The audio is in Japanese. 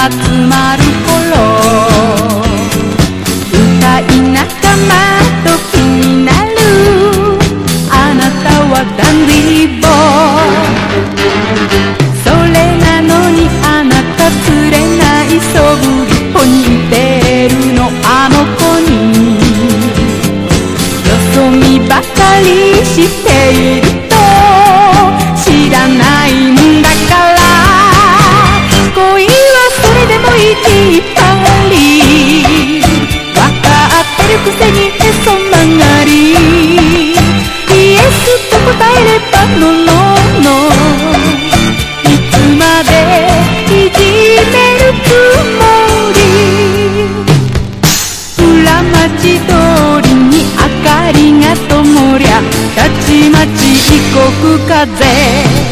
集まる頃、歌い仲間と気になる。あなたはダンディーボーイ、それなのにあなた釣れないそぶり。ポニーテールのあの子によそ見ばかりしていると知らないんだから。恋はそれでもいいきっぱり、わかってるくせにへそ曲がり。イエスと答えればノーノーノー、いつまでいじめるつもり。裏町通りに明かりが灯りゃ、たちまち異国風。